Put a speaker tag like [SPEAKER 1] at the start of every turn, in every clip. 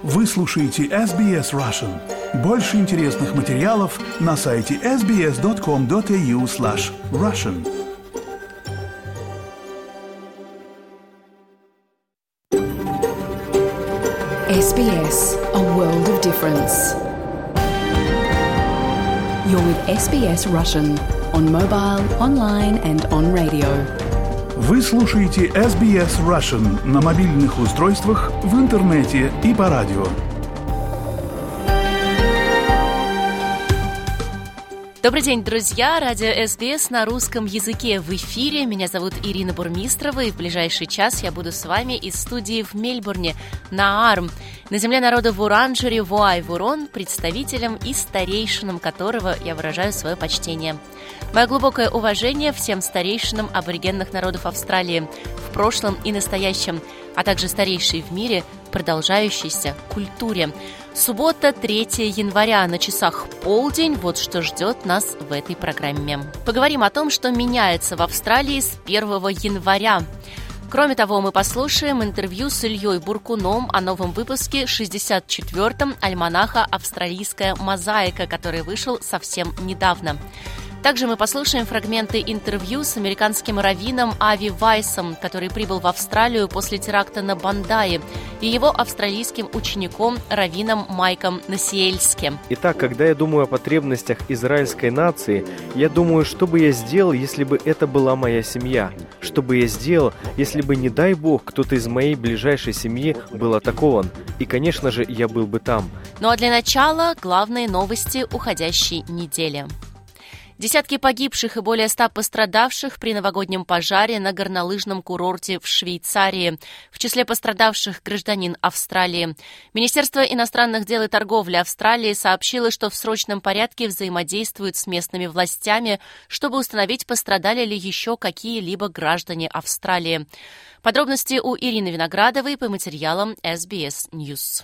[SPEAKER 1] Вы слушаете SBS Russian. Больше интересных материалов на сайте sbs.com.au/russian.
[SPEAKER 2] SBS, a world of difference. You're with SBS Russian on mobile, online and on radio.
[SPEAKER 1] Вы слушаете SBS Russian на мобильных устройствах, в интернете и по радио.
[SPEAKER 3] Добрый день, друзья! Радио SBS на русском языке в эфире. Меня зовут Ирина Бурмистрова, и в ближайший час я буду с вами из студии в Мельбурне, на Арм, на земле народа Вурранджери Вуай-Вурон, представителям и старейшинам которого я выражаю свое почтение. Мое глубокое уважение всем старейшинам аборигенных народов Австралии в прошлом и настоящем, а также старейшей в мире продолжающейся культуре. Суббота, 3 января, на часах полдень. Вот что ждет нас в этой программе. Поговорим о том, что меняется в Австралии с 1 января. Кроме того, мы послушаем интервью с Ильей Буркуном о новом выпуске 64-м альманаха «Австралийская мозаика», который вышел совсем недавно. Также мы послушаем фрагменты интервью с американским раввином Ави Вайсом, который прибыл в Австралию после теракта на Бандае, и его австралийским учеником раввином Майком Насиэльским.
[SPEAKER 4] Итак, когда я думаю о потребностях израильской нации, я думаю, что бы я сделал, если бы это была моя семья? Что бы я сделал, если бы, не дай бог, кто-то из моей ближайшей семьи был атакован? И, конечно же, я был бы там.
[SPEAKER 3] Ну а для начала главные новости уходящей недели. Десятки погибших и более 100 пострадавших при новогоднем пожаре на горнолыжном курорте в Швейцарии. В числе пострадавших гражданин Австралии. Министерство иностранных дел и торговли Австралии сообщило, что в срочном порядке взаимодействует с местными властями, чтобы установить, пострадали ли еще какие-либо граждане Австралии. Подробности у Ирины Виноградовой по материалам SBS News.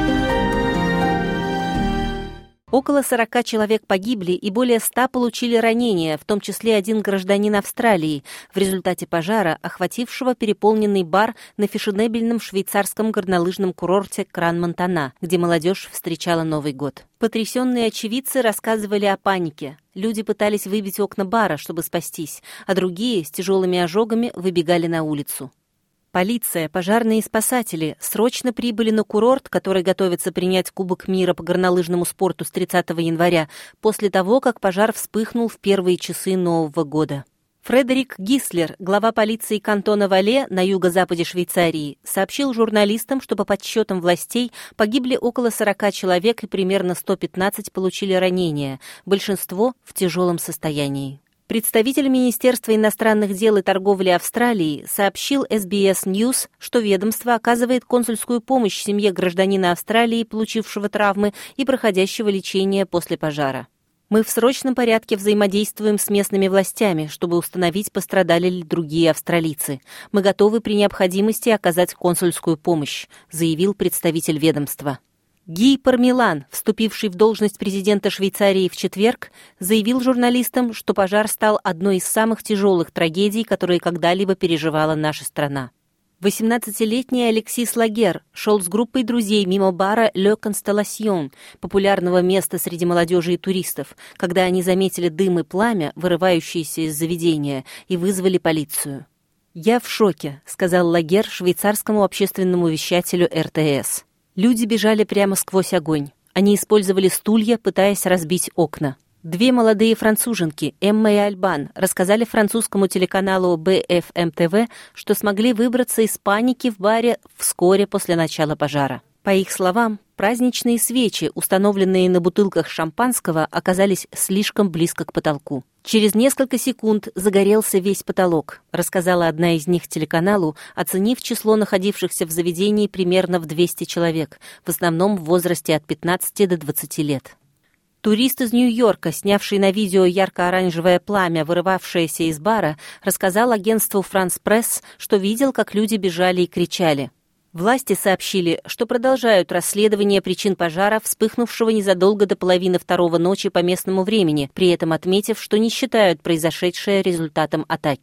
[SPEAKER 5] Около 40 человек погибли и более 100 получили ранения, в том числе один гражданин Австралии, в результате пожара, охватившего переполненный бар на фешенебельном швейцарском горнолыжном курорте Кран-Монтана, где молодежь встречала Новый год. Потрясенные очевидцы рассказывали о панике. Люди пытались выбить окна бара, чтобы спастись, а другие с тяжелыми ожогами выбегали на улицу. Полиция, пожарные и спасатели срочно прибыли на курорт, который готовится принять Кубок мира по горнолыжному спорту с 30 января, после того, как пожар вспыхнул в первые часы Нового года. Фредерик Гислер, глава полиции кантона Вале на юго-западе Швейцарии, сообщил журналистам, что по подсчетам властей погибли около 40 человек и примерно 115 получили ранения, большинство в тяжелом состоянии. Представитель Министерства иностранных дел и торговли Австралии сообщил SBS News, что ведомство оказывает консульскую помощь семье гражданина Австралии, получившего травмы и проходящего лечение после пожара. «Мы в срочном порядке взаимодействуем с местными властями, чтобы установить, пострадали ли другие австралийцы. Мы готовы при необходимости оказать консульскую помощь», заявил представитель ведомства. Гий Пармилан, вступивший в должность президента Швейцарии в четверг, заявил журналистам, что пожар стал одной из самых тяжелых трагедий, которые когда-либо переживала наша страна. 18-летний Алексис Лагер шел с группой друзей мимо бара «Le Constellation», популярного места среди молодежи и туристов, когда они заметили дым и пламя, вырывающиеся из заведения, и вызвали полицию. «Я в шоке», — сказал Лагер швейцарскому общественному вещателю РТС. Люди бежали прямо сквозь огонь. Они использовали стулья, пытаясь разбить окна. Две молодые француженки, Эмма и Альбан, рассказали французскому телеканалу BFM-TV, что смогли выбраться из паники в баре вскоре после начала пожара. По их словам, праздничные свечи, установленные на бутылках шампанского, оказались слишком близко к потолку. «Через несколько секунд загорелся весь потолок», рассказала одна из них телеканалу, оценив число находившихся в заведении примерно в 200 человек, в основном в возрасте от 15 до 20 лет. Турист из Нью-Йорка, снявший на видео ярко-оранжевое пламя, вырывавшееся из бара, рассказал агентству «France Press», что видел, как люди бежали и кричали. Власти сообщили, что продолжают расследование причин пожара, вспыхнувшего незадолго до половины второго ночи по местному времени, при этом отметив, что не считают произошедшее результатом атаки.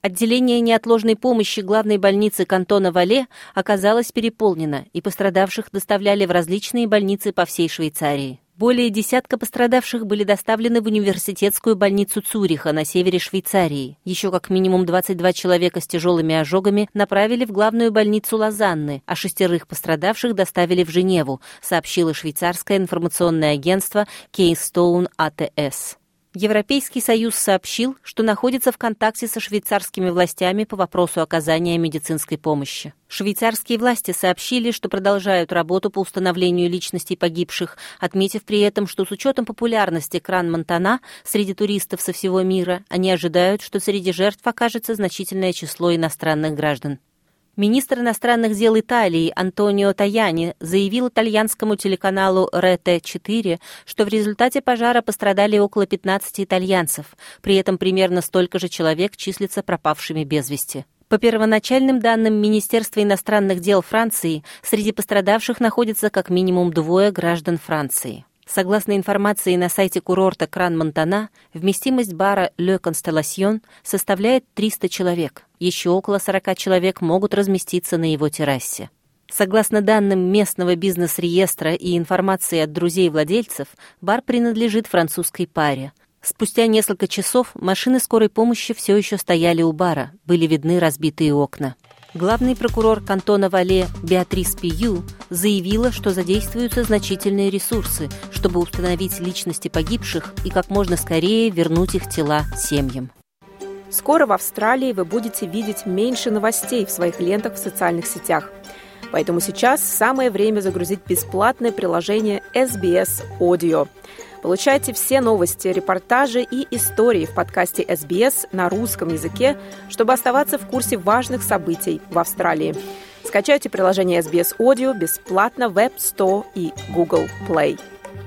[SPEAKER 5] Отделение неотложной помощи главной больницы кантона Вале оказалось переполнено, и пострадавших доставляли в различные больницы по всей Швейцарии. Более десятка пострадавших были доставлены в университетскую больницу Цюриха на севере Швейцарии. Еще как минимум 22 человека с тяжелыми ожогами направили в главную больницу Лозанны, а 6 пострадавших доставили в Женеву, сообщило швейцарское информационное агентство Keystone ATS. Европейский Союз сообщил, что находится в контакте со швейцарскими властями по вопросу оказания медицинской помощи. Швейцарские власти сообщили, что продолжают работу по установлению личностей погибших, отметив при этом, что с учетом популярности Кран-Монтана среди туристов со всего мира, они ожидают, что среди жертв окажется значительное число иностранных граждан. Министр иностранных дел Италии Антонио Таяни заявил итальянскому телеканалу РТ-4, что в результате пожара пострадали около 15 итальянцев, при этом примерно столько же человек числятся пропавшими без вести. По первоначальным данным Министерства иностранных дел Франции, среди пострадавших находится как минимум 2 граждан Франции. Согласно информации на сайте курорта Кран-Монтана, вместимость бара «Le Constellation» составляет 300 человек. Еще около 40 человек могут разместиться на его террасе. Согласно данным местного бизнес-реестра и информации от друзей владельцев, бар принадлежит французской паре. Спустя несколько часов машины скорой помощи все еще стояли у бара, были видны разбитые окна. Главный прокурор кантона Вале Беатрис Пию заявила, что задействуются значительные ресурсы, чтобы установить личности погибших и как можно скорее вернуть их тела семьям.
[SPEAKER 6] Скоро в Австралии вы будете видеть меньше новостей в своих лентах в социальных сетях. Поэтому сейчас самое время загрузить бесплатное приложение SBS Audio. Получайте все новости, репортажи и истории в подкасте SBS на русском языке, чтобы оставаться в курсе важных событий в Австралии. Скачайте приложение SBS Audio бесплатно в App Store и Google Play.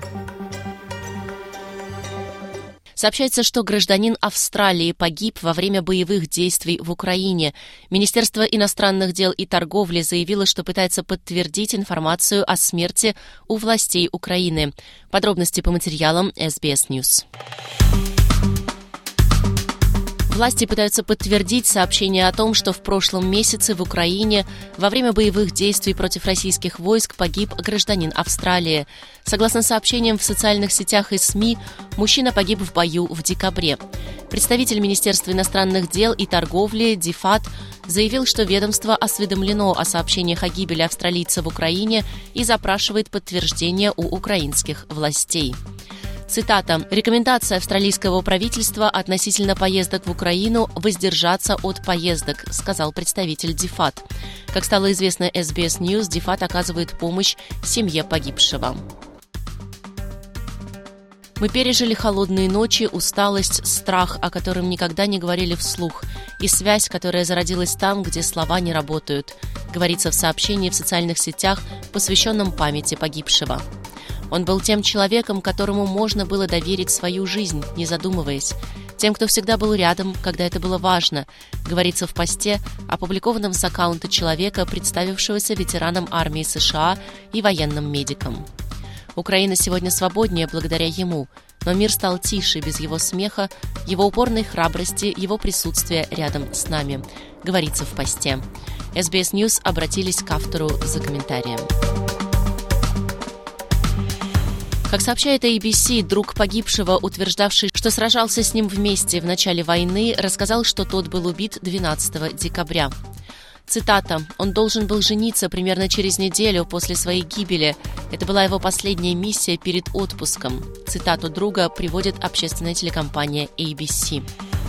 [SPEAKER 3] Сообщается, что гражданин Австралии погиб во время боевых действий в Украине. Министерство иностранных дел и торговли заявило, что пытается подтвердить информацию о смерти у властей Украины. Подробности по материалам SBS News. Власти пытаются подтвердить сообщение о том, что в прошлом месяце в Украине во время боевых действий против российских войск погиб гражданин Австралии. Согласно сообщениям в социальных сетях и СМИ, мужчина погиб в бою в декабре. Представитель Министерства иностранных дел и торговли Дифат заявил, что ведомство осведомлено о сообщениях о гибели австралийца в Украине и запрашивает подтверждение у украинских властей. Цитата. «Рекомендация австралийского правительства относительно поездок в Украину воздержаться от поездок», сказал представитель Дифат. Как стало известно SBS News, Дифат оказывает помощь семье погибшего. Мы пережили холодные ночи, усталость, страх, о котором никогда не говорили вслух, и связь, которая зародилась там, где слова не работают, говорится в сообщении в социальных сетях, посвященном памяти погибшего. Он был тем человеком, которому можно было доверить свою жизнь, не задумываясь. Тем, кто всегда был рядом, когда это было важно, говорится в посте, опубликованном с аккаунта человека, представившегося ветераном армии США и военным медиком. Украина сегодня свободнее благодаря ему, но мир стал тише без его смеха, его упорной храбрости, его присутствия рядом с нами, говорится в посте. SBS News обратились к автору за комментарием. Как сообщает ABC, друг погибшего, утверждавший, что сражался с ним вместе в начале войны, рассказал, что тот был убит 12 декабря. Цитата. «Он должен был жениться примерно через неделю после своей гибели. Это была его последняя миссия перед отпуском». Цитату друга приводит общественная телекомпания ABC.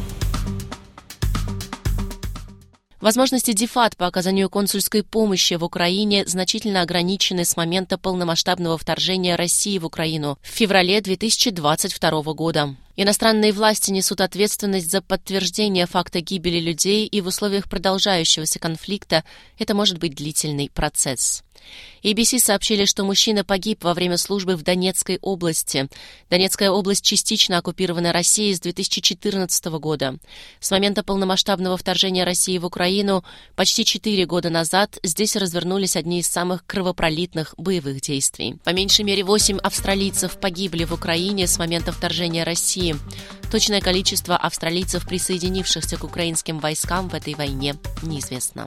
[SPEAKER 3] Возможности Дифат по оказанию консульской помощи в Украине значительно ограничены с момента полномасштабного вторжения России в Украину в феврале 2022 года. Иностранные власти несут ответственность за подтверждение факта гибели людей, и в условиях продолжающегося конфликта это может быть длительный процесс. ABC сообщили, что мужчина погиб во время службы в Донецкой области. Донецкая область частично оккупирована Россией с 2014 года. С момента полномасштабного вторжения России в Украину почти 4 года назад здесь развернулись одни из самых кровопролитных боевых действий. По меньшей мере 8 австралийцев погибли в Украине с момента вторжения России. семьи. Точное количество австралийцев, присоединившихся к украинским войскам в этой войне, неизвестно.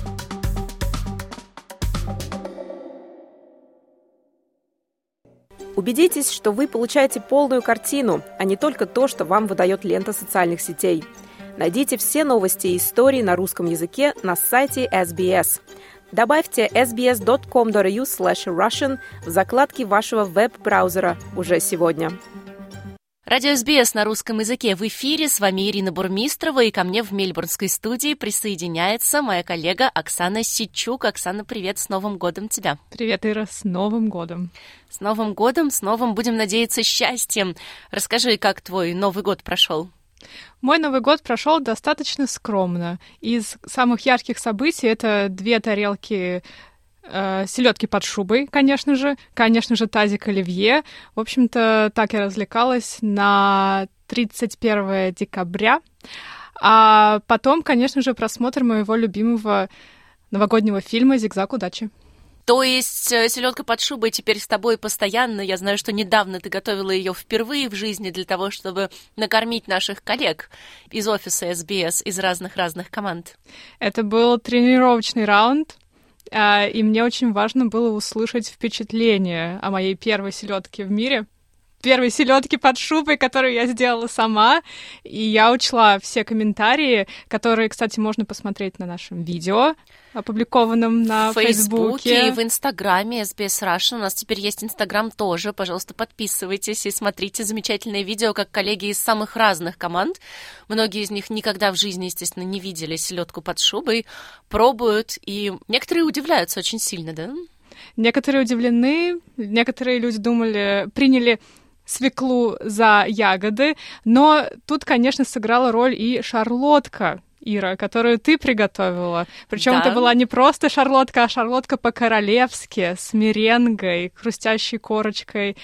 [SPEAKER 6] Убедитесь, что вы получаете полную картину, а не только то, что вам выдает лента социальных сетей. Найдите все новости и истории на русском языке на сайте SBS. Добавьте sbs.com.au/russian в закладке вашего веб-браузера уже сегодня.
[SPEAKER 3] Радио СБС на русском языке в эфире. С вами Ирина Бурмистрова, и ко мне в мельбурнской студии присоединяется моя коллега Оксана Сичук. Оксана, привет, с Новым годом тебя!
[SPEAKER 7] Привет, Ира, с Новым годом!
[SPEAKER 3] С Новым годом, с новым, будем надеяться, счастьем. Расскажи, как твой Новый год прошел?
[SPEAKER 7] Мой Новый год прошел достаточно скромно. Из самых ярких событий это 2 тарелки селедки под шубой, конечно же, тазик оливье. В общем-то, так я развлекалась на 31 декабря. А потом, конечно же, просмотр моего любимого новогоднего фильма «Зигзаг удачи».
[SPEAKER 3] То есть селедка под шубой теперь с тобой постоянно. Я знаю, что недавно ты готовила ее впервые в жизни для того, чтобы накормить наших коллег из офиса SBS, из разных команд.
[SPEAKER 7] Это был тренировочный раунд. И мне очень важно было услышать впечатление о моей первой селедке в мире. Первой селедке под шубой, которую я сделала сама. И я учла все комментарии, которые, кстати, можно посмотреть на нашем видео, опубликованном на Фейсбуке.
[SPEAKER 3] И в Инстаграме SBS Russian. У нас теперь есть Инстаграм тоже. Пожалуйста, подписывайтесь и смотрите замечательные видео, как коллеги из самых разных команд. Многие из них никогда в жизни, естественно, не видели селедку под шубой. Пробуют, и некоторые удивляются очень сильно, да?
[SPEAKER 7] Некоторые удивлены, некоторые люди приняли свеклу за ягоды, но тут, конечно, сыграла роль и шарлотка, Ира, которую ты приготовила. Причем
[SPEAKER 3] да.
[SPEAKER 7] Это была не просто шарлотка, а шарлотка по-королевски, с меренгой, хрустящей корочкой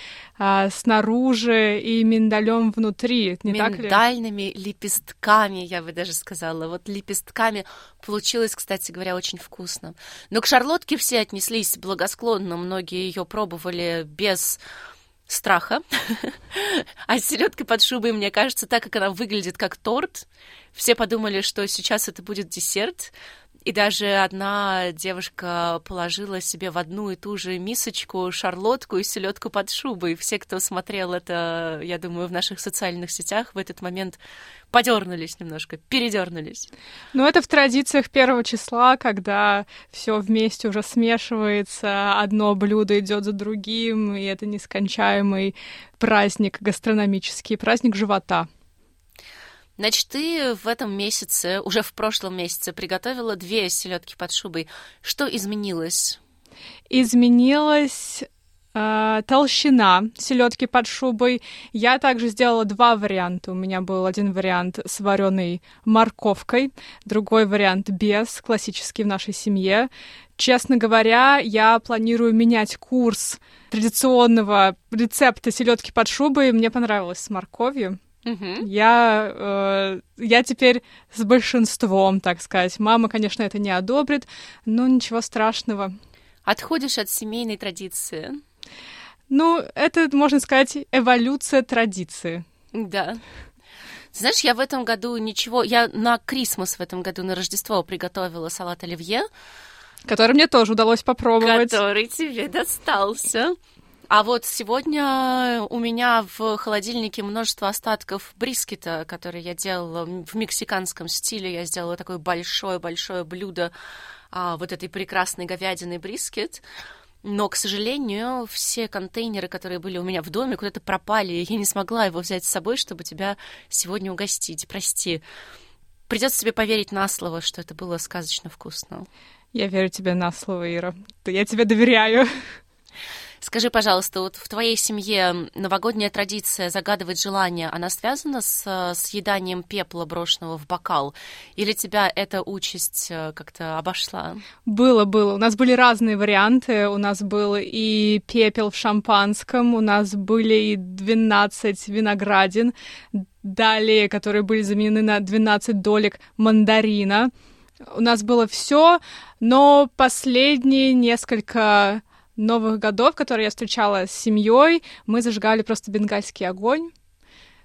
[SPEAKER 7] снаружи и миндалем внутри. Не так ли?
[SPEAKER 3] Миндальными лепестками, я бы даже сказала. Вот лепестками получилось, кстати говоря, очень вкусно. Но к шарлотке все отнеслись благосклонно. Многие ее пробовали без страха. А с селедкой под шубой, мне кажется, так как она выглядит как торт, все подумали, что сейчас это будет десерт. И даже одна девушка положила себе в одну и ту же мисочку шарлотку и селедку под шубой. Все, кто смотрел это, я думаю, в наших социальных сетях, в этот момент подернулись немножко, передернулись.
[SPEAKER 7] Ну, это в традициях 1 числа, когда все вместе уже смешивается, одно блюдо идет за другим, и это нескончаемый праздник гастрономический, праздник живота.
[SPEAKER 3] Значит, ты в этом месяце, уже в прошлом месяце, приготовила 2 селедки под шубой. Что изменилось?
[SPEAKER 7] Изменилась толщина селедки под шубой. Я также сделала 2 варианта. У меня был один вариант с вареной морковкой, другой вариант без, классический в нашей семье. Честно говоря, я планирую менять курс традиционного рецепта селедки под шубой. Мне понравилось с морковью. Я теперь с большинством, так сказать. Мама, конечно, это не одобрит, но ничего страшного.
[SPEAKER 3] Отходишь от семейной традиции?
[SPEAKER 7] Ну, это, можно сказать, эволюция традиции.
[SPEAKER 3] Да. Ты знаешь, я в этом году Я на Крисмас в этом году, на Рождество, приготовила салат оливье.
[SPEAKER 7] Который мне тоже удалось попробовать.
[SPEAKER 3] Который тебе достался. А вот сегодня у меня в холодильнике множество остатков брискета, который я делала в мексиканском стиле. Я сделала такое большое-большое блюдо вот этой прекрасной говядины брискет. Но, к сожалению, все контейнеры, которые были у меня в доме, куда-то пропали, и я не смогла его взять с собой, чтобы тебя сегодня угостить. Прости. Придется тебе поверить на слово, что это было сказочно вкусно.
[SPEAKER 7] Я верю тебе на слово, Ира. Я тебе доверяю.
[SPEAKER 3] Скажи, пожалуйста, вот в твоей семье новогодняя традиция загадывать желания, она связана с съеданием пепла, брошенного в бокал? Или тебя эта участь как-то обошла?
[SPEAKER 7] Было. У нас были разные варианты. У нас был и пепел в шампанском, у нас были и 12 виноградин, далее, которые были заменены на 12 долек мандарина. У нас было все, но последние несколько Новых годов, которые я встречала с семьей, мы зажигали просто бенгальский огонь,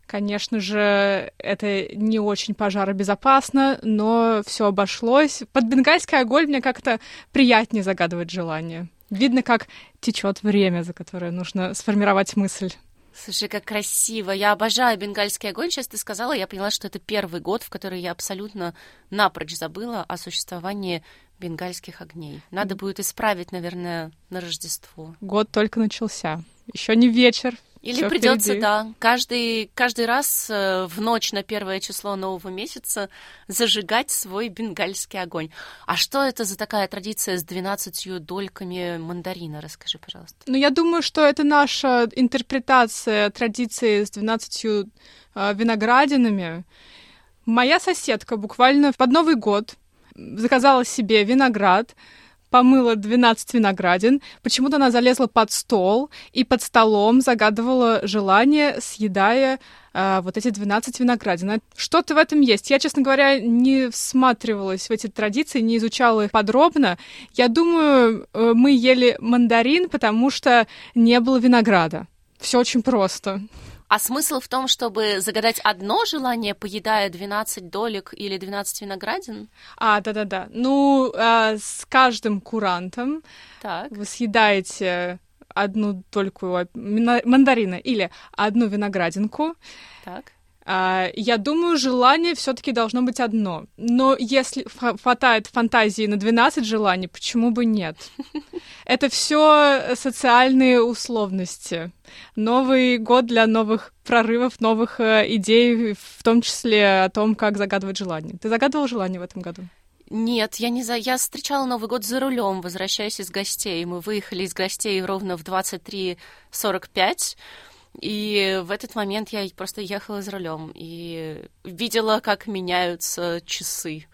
[SPEAKER 7] Конечно же, это не очень пожаробезопасно, но все обошлось. Под бенгальский огонь мне как-то приятнее загадывать желание. Видно, как течет время, за которое нужно сформировать мысль.
[SPEAKER 3] Слушай, как красиво. Я обожаю бенгальский огонь. Сейчас ты сказала, я поняла, что это первый год, в который я абсолютно напрочь забыла о существовании бенгальских огней. Надо будет исправить, наверное, на Рождество.
[SPEAKER 7] Год только начался. Еще не вечер.
[SPEAKER 3] Или придется, да, каждый раз в ночь на 1 число нового месяца зажигать свой бенгальский огонь. А что это за такая традиция с 12 дольками мандарина? Расскажи, пожалуйста.
[SPEAKER 7] Ну, я думаю, что это наша интерпретация традиции с 12 виноградинами. Моя соседка буквально под Новый год заказала себе виноград, помыла 12 виноградин, почему-то она залезла под стол и под столом загадывала желание, съедая вот эти 12 виноградин. Что-то в этом есть. Я, честно говоря, не всматривалась в эти традиции, не изучала их подробно. Я думаю, мы ели мандарин, потому что не было винограда. Все очень просто.
[SPEAKER 3] А смысл в том, чтобы загадать одно желание, поедая 12 долек или 12 виноградин?
[SPEAKER 7] Да-да-да. Ну, с каждым курантом вы съедаете одну дольку мандарина или одну виноградинку.
[SPEAKER 3] Так.
[SPEAKER 7] Я думаю, желание все-таки должно быть одно. Но если хватает фантазии на 12 желаний, почему бы нет? Это все социальные условности. Новый год для новых прорывов, новых идей, в том числе о том, как загадывать желание. Ты загадывал желание в этом году?
[SPEAKER 3] Нет, я встречала Новый год за рулем, возвращаясь из гостей. Мы выехали из гостей ровно в 23:45. И в этот момент я просто ехала за рулем и видела, как меняются часы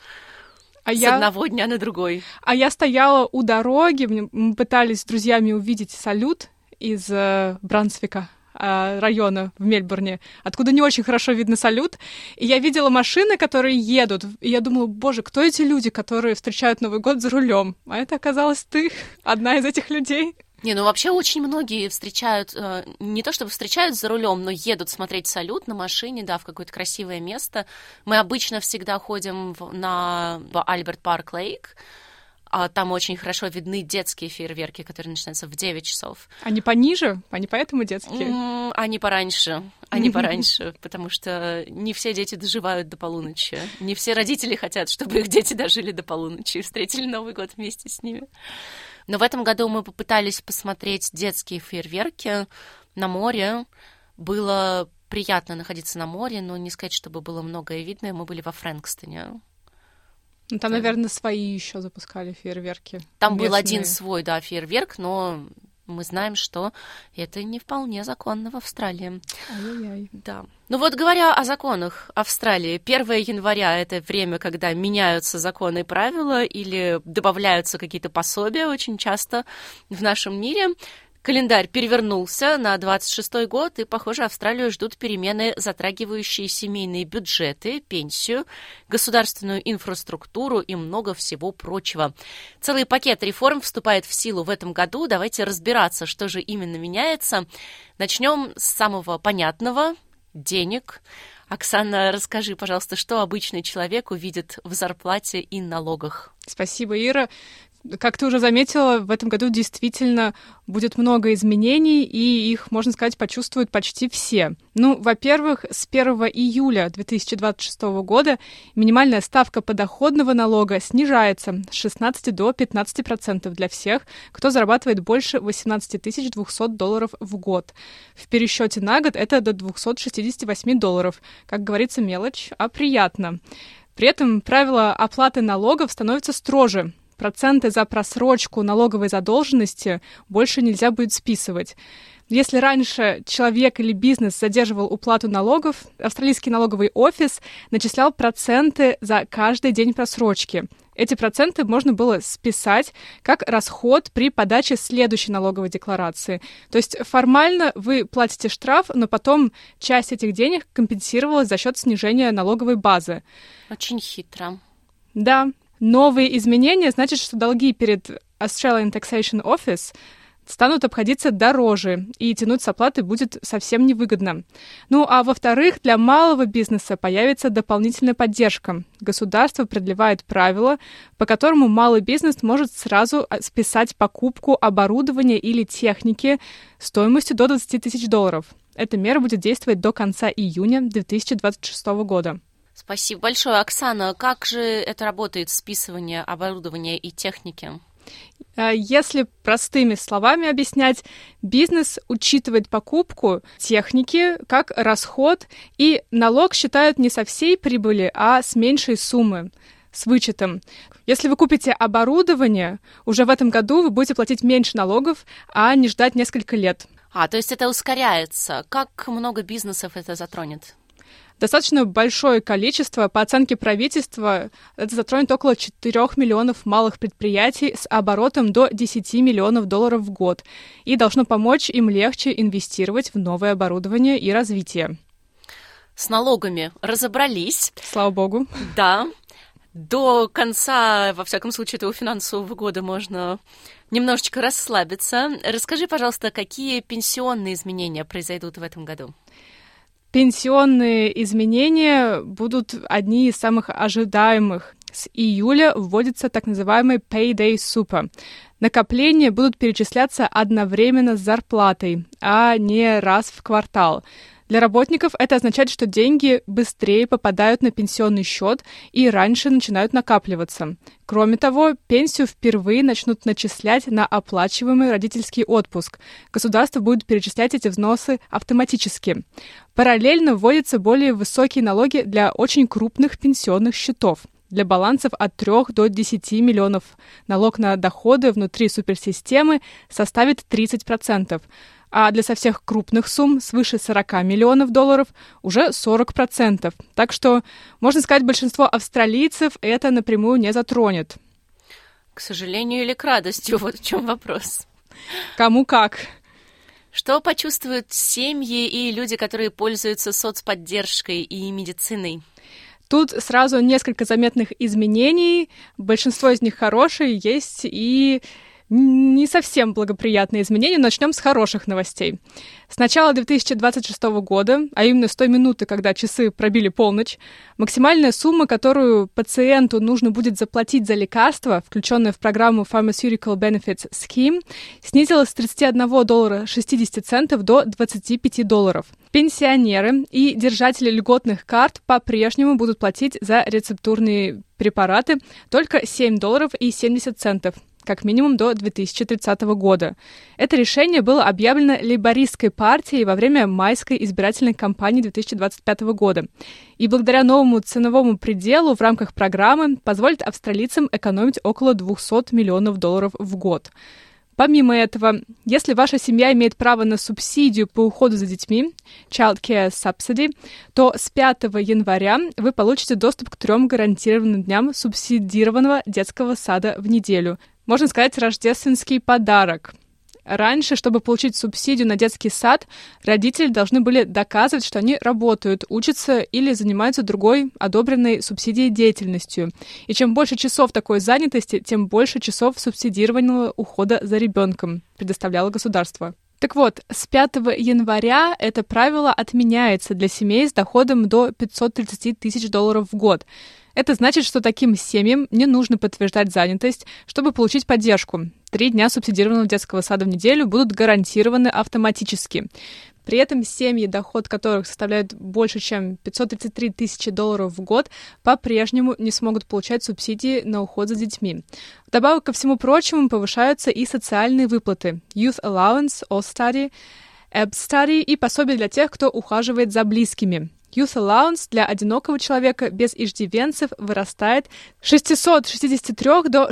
[SPEAKER 3] одного дня на другой.
[SPEAKER 7] А я стояла у дороги, мы пытались с друзьями увидеть салют из Брансвика, района в Мельбурне, откуда не очень хорошо видно салют. И я видела машины, которые едут. И я думала, боже, кто эти люди, которые встречают Новый год за рулем? А это оказалась ты, одна из этих людей.
[SPEAKER 3] Ну вообще очень многие встречают, не то чтобы встречают за рулем, но едут смотреть салют на машине, да, в какое-то красивое место. Мы обычно всегда ходим в Альберт Парк Лейк, там очень хорошо видны детские фейерверки, которые начинаются в 9 часов.
[SPEAKER 7] Они пониже? Они поэтому детские?
[SPEAKER 3] Они пораньше, потому что не все дети доживают до полуночи. Не все родители хотят, чтобы их дети дожили до полуночи и встретили Новый год вместе с ними. Но в этом году мы попытались посмотреть детские фейерверки на море. Было приятно находиться на море, но не сказать, чтобы было многое видно. Мы были во Фрэнкстоне.
[SPEAKER 7] Ну, там, наверное, свои еще запускали фейерверки.
[SPEAKER 3] Там был один свой, да, фейерверк, но мы знаем, что это не вполне законно в Австралии.
[SPEAKER 7] Ай-яй-яй.
[SPEAKER 3] Да. Ну вот говоря о законах Австралии, 1 января — это время, когда меняются законы и правила или добавляются какие-то пособия очень часто в нашем мире. Календарь перевернулся на 26-й год, и, похоже, Австралию ждут перемены, затрагивающие семейные бюджеты, пенсию, государственную инфраструктуру и много всего прочего. Целый пакет реформ вступает в силу в этом году. Давайте разбираться, что же именно меняется. Начнем с самого понятного – денег. Оксана, расскажи, пожалуйста, что обычный человек увидит в зарплате и налогах?
[SPEAKER 7] Спасибо, Ира. Как ты уже заметила, в этом году действительно будет много изменений, и их, можно сказать, почувствуют почти все. Ну, во-первых, с 1 июля 2026 года минимальная ставка подоходного налога снижается с 16 до 15% для всех, кто зарабатывает больше $18 200 в год. В пересчете на год это до $268. Как говорится, мелочь, а приятно. При этом правила оплаты налогов становятся строже. Проценты за просрочку налоговой задолженности больше нельзя будет списывать. Если раньше человек или бизнес задерживал уплату налогов, австралийский налоговый офис начислял проценты за каждый день просрочки. Эти проценты можно было списать как расход при подаче следующей налоговой декларации. То есть формально вы платите штраф, но потом часть этих денег компенсировалась за счет снижения налоговой базы.
[SPEAKER 3] Очень хитро.
[SPEAKER 7] Да. Новые изменения значат, что долги перед Australian Taxation Office, станут обходиться дороже, и тянуть с оплаты будет совсем невыгодно. Ну а во-вторых, для малого бизнеса появится дополнительная поддержка. Государство продлевает правила, по которому малый бизнес может сразу списать покупку оборудования или техники стоимостью до $20 000. Эта мера будет действовать до конца июня 2026 года.
[SPEAKER 3] Спасибо большое. Оксана, как же это работает, списывание оборудования и техники?
[SPEAKER 7] Если простыми словами объяснять, бизнес учитывает покупку техники как расход, и налог считают не со всей прибыли, а с меньшей суммы, с вычетом. Если вы купите оборудование, уже в этом году вы будете платить меньше налогов, а не ждать несколько лет.
[SPEAKER 3] То есть это ускоряется. Как много бизнесов это затронет?
[SPEAKER 7] Достаточно большое количество. По оценке правительства, это затронет около 4 миллионов малых предприятий с оборотом до $10 миллионов в год и должно помочь им легче инвестировать в новое оборудование и развитие.
[SPEAKER 3] С налогами разобрались.
[SPEAKER 7] Слава богу.
[SPEAKER 3] Да. До конца, во всяком случае, этого финансового года можно немножечко расслабиться. Расскажи, пожалуйста, какие пенсионные изменения произойдут в этом году?
[SPEAKER 7] Пенсионные изменения будут одни из самых ожидаемых. С июля вводится так называемый Payday Super. Накопления будут перечисляться одновременно с зарплатой, а не раз в квартал. Для работников это означает, что деньги быстрее попадают на пенсионный счет и раньше начинают накапливаться. Кроме того, пенсию впервые начнут начислять на оплачиваемый родительский отпуск. Государство будет перечислять эти взносы автоматически. Параллельно вводятся более высокие налоги для очень крупных пенсионных счетов. Для балансов от 3 до 10 миллионов налог на доходы внутри суперсистемы составит 30%. А для со всех крупных сумм свыше $40 миллионов уже 40%. Так что, можно сказать, большинство австралийцев это напрямую не затронет.
[SPEAKER 3] К сожалению или к радости, вот в чем вопрос.
[SPEAKER 7] Кому как.
[SPEAKER 3] Что почувствуют семьи и люди, которые пользуются соцподдержкой и медициной?
[SPEAKER 7] Тут сразу несколько заметных изменений. Большинство из них хорошие, есть и не совсем благоприятные изменения. Начнем с хороших новостей. С начала 2026 года, а именно с той минуты, когда часы пробили полночь, максимальная сумма, которую пациенту нужно будет заплатить за лекарства, включенные в программу Pharmaceutical Benefits Scheme, снизилась с $31.60 до $25. Пенсионеры и держатели льготных карт по-прежнему будут платить за рецептурные препараты только $7.70. Как минимум до 2030 года. Это решение было объявлено лейбористской партией во время майской избирательной кампании 2025 года. И благодаря новому ценовому пределу в рамках программы позволит австралийцам экономить около $200 миллионов в год. Помимо этого, если ваша семья имеет право на субсидию по уходу за детьми, Child Care Subsidy, то с 5 января вы получите доступ к 3 гарантированным дням субсидированного детского сада в неделю. Можно сказать, рождественский подарок. Раньше, чтобы получить субсидию на детский сад, родители должны были доказывать, что они работают, учатся или занимаются другой одобренной субсидией деятельностью. И чем больше часов такой занятости, тем больше часов субсидированного ухода за ребенком предоставляло государство. Так вот, с 5 января это правило отменяется для семей с доходом до $530 тысяч в год. Это значит, что таким семьям не нужно подтверждать занятость, чтобы получить поддержку. 3 дня субсидированного детского сада в неделю будут гарантированы автоматически. При этом семьи, доход которых составляет больше, чем $533 тысячи в год, по-прежнему не смогут получать субсидии на уход за детьми. Вдобавок ко всему прочему повышаются и социальные выплаты Youth Allowance, All-Study, Ebb-Study и пособие для тех, кто ухаживает за близкими. Youth Allowance для одинокого человека без иждивенцев вырастает с $663 до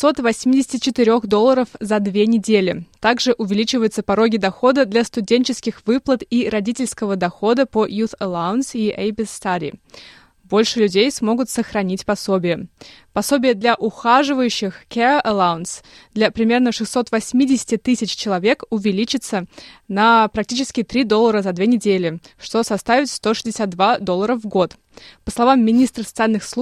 [SPEAKER 7] $684 за 2 недели. Также увеличиваются пороги дохода для студенческих выплат и родительского дохода по Youth Allowance и Ebb-Study. Больше людей смогут сохранить пособие. Пособие для ухаживающих Care Allowance для примерно 680 тысяч человек увеличится на практически $3 за 2 недели, что составит $162 в год. По словам министра социальных служб,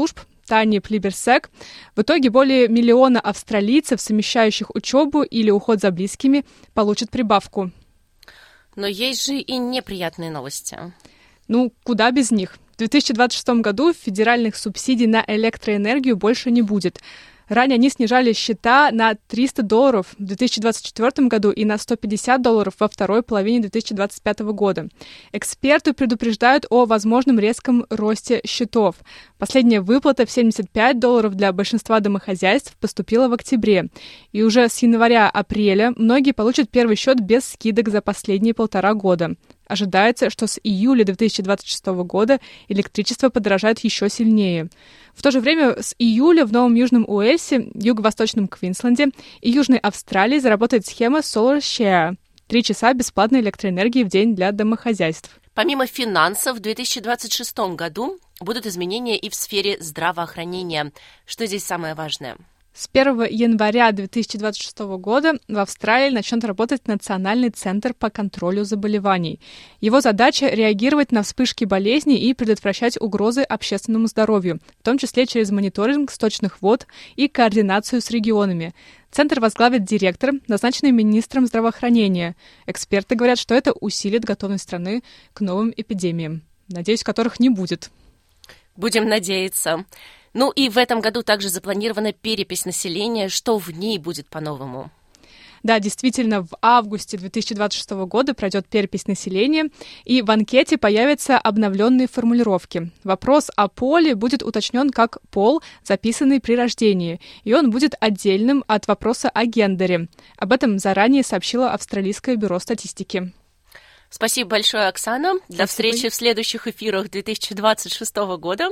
[SPEAKER 7] Тани Плиберсек. В итоге более 1 миллиона австралийцев, совмещающих учебу или уход за близкими, получат прибавку.
[SPEAKER 3] Но есть же и неприятные новости.
[SPEAKER 7] Куда без них? В 2026 году федеральных субсидий на электроэнергию больше не будет. Ранее они снижали счета на $300 в 2024 году и на $150 во второй половине 2025 года. Эксперты предупреждают о возможном резком росте счетов. Последняя выплата в $75 для большинства домохозяйств поступила в октябре. И уже с января-апреля многие получат первый счет без скидок за последние 1,5 года. Ожидается, что с июля 2026 года электричество подорожает еще сильнее. В то же время с июля в Новом Южном Уэльсе, Юго-Восточном Квинсленде и Южной Австралии заработает схема Solar Share – 3 часа бесплатной электроэнергии в день для домохозяйств.
[SPEAKER 3] Помимо финансов, в 2026 году будут изменения и в сфере здравоохранения. Что здесь самое важное?
[SPEAKER 7] С 1 января 2026 года в Австралии начнет работать Национальный центр по контролю заболеваний. Его задача – реагировать на вспышки болезней и предотвращать угрозы общественному здоровью, в том числе через мониторинг сточных вод и координацию с регионами. Центр возглавит директор, назначенный министром здравоохранения. Эксперты говорят, что это усилит готовность страны к новым эпидемиям, надеюсь, которых не будет.
[SPEAKER 3] Будем надеяться. И в этом году также запланирована перепись населения. Что в ней будет по-новому?
[SPEAKER 7] Да, действительно, в августе 2026 года пройдет перепись населения, и в анкете появятся обновленные формулировки. Вопрос о поле будет уточнен как пол, записанный при рождении, и он будет отдельным от вопроса о гендере. Об этом заранее сообщило Австралийское бюро статистики.
[SPEAKER 3] Спасибо большое, Оксана. До встречи в следующих эфирах 2026 года.